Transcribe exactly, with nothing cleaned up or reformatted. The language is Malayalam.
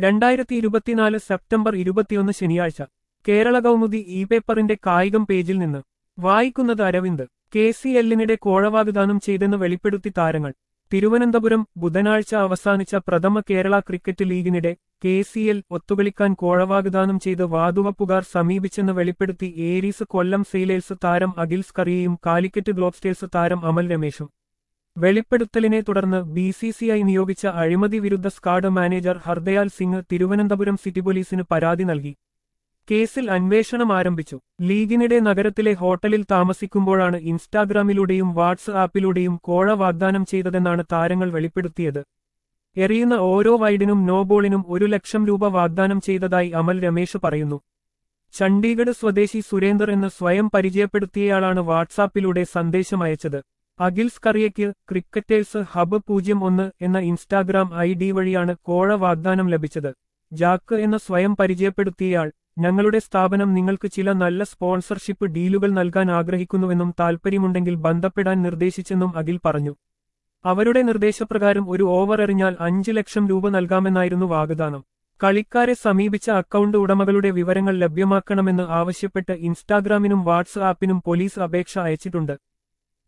രണ്ടായിരത്തി ഇരുപത്തിനാല് സെപ്റ്റംബർ ഇരുപത്തിയൊന്ന് ശനിയാഴ്ച കേരള കൗമുദി ഇ പേപ്പറിന്റെ കായികം പേജിൽ നിന്ന് വായിക്കുന്നത് അരവിന്ദ്. കെ സി എല്ലിനിടെ കോഴവാഗ്ദാനം ചെയ്തെന്ന് വെളിപ്പെടുത്തി താരങ്ങൾ. തിരുവനന്തപുരം. ബുധനാഴ്ച അവസാനിച്ച പ്രഥമ കേരള ക്രിക്കറ്റ് ലീഗിനിടെ കെ സി എൽ ഒത്തുകളിക്കാൻ കോഴവാഗ്ദാനം ചെയ്ത് വാതുവപ്പുകാർ സമീപിച്ചെന്ന് വെളിപ്പെടുത്തി ഏരീസ് കൊല്ലം സെയിലേഴ്സ് താരം അഖിൽ സ്കറിയയും കാലിക്കറ്റ് ഗ്ലോബ്സ്റ്റേഴ്സ് താരം അമൽ രമേശും. വെളിപ്പെടുത്തലിനെ തുടർന്ന് ബി സി സി ഐ നിയോഗിച്ച അഴിമതി വിരുദ്ധ squad manager Hardayal Singh Thiruvananthapuram city പോലീസിന് പരാതി നൽകി. കേസിൽ അന്വേഷണം ആരംഭിച്ചു. ലീഗിനിടെ നഗരത്തിലെ ഹോട്ടലിൽ താമസിക്കുമ്പോഴാണ് ഇൻസ്റ്റാഗ്രാമിലൂടെയും വാട്സ് ആപ്പിലൂടെയും കോഴ വാഗ്ദാനം ചെയ്തതെന്നാണ് താരങ്ങൾ വെളിപ്പെടുത്തിയത്. എറിയുന്ന ഓരോ വൈഡിനും നോ ബോളിനും ഒരു ലക്ഷം രൂപ വാഗ്ദാനം ചെയ്തതായി അമൽ രമേശ് പറയുന്നു. ചണ്ഡീഗഡ് സ്വദേശി സുരേന്ദർ എന്ന് സ്വയം പരിചയപ്പെടുത്തിയയാളാണ് വാട്സാപ്പിലൂടെ സന്ദേശമയച്ചത്. അഖിൽ സ്കറിയയ്ക്ക് ക്രിക്കറ്റേഴ്സ് ഹബ് പൂജ്യം ഒന്ന് എന്ന ഇൻസ്റ്റാഗ്രാം ഐ ഡി വഴിയാണ് കോഴ വാഗ്ദാനം ലഭിച്ചത്. ജാക്ക് എന്ന സ്വയം പരിചയപ്പെടുത്തിയയാൾ, ഞങ്ങളുടെ സ്ഥാപനം നിങ്ങൾക്ക് ചില നല്ല സ്പോൺസർഷിപ്പ് ഡീലുകൾ നൽകാൻ ആഗ്രഹിക്കുന്നുവെന്നും താൽപ്പര്യമുണ്ടെങ്കിൽ ബന്ധപ്പെടാൻ നിർദ്ദേശിച്ചെന്നും അഖിൽ പറഞ്ഞു. അവരുടെ നിർദ്ദേശപ്രകാരം ഒരു ഓവർ എറിഞ്ഞാൽ അഞ്ച് ലക്ഷം രൂപ നൽകാമെന്നായിരുന്നു വാഗ്ദാനം. കളിക്കാരെ സമീപിച്ച അക്കൗണ്ട് ഉടമകളുടെ വിവരങ്ങൾ ലഭ്യമാക്കണമെന്ന് ആവശ്യപ്പെട്ട് ഇൻസ്റ്റാഗ്രാമിനും വാട്സ് ആപ്പിനും പോലീസ് അപേക്ഷ അയച്ചിട്ടുണ്ട്.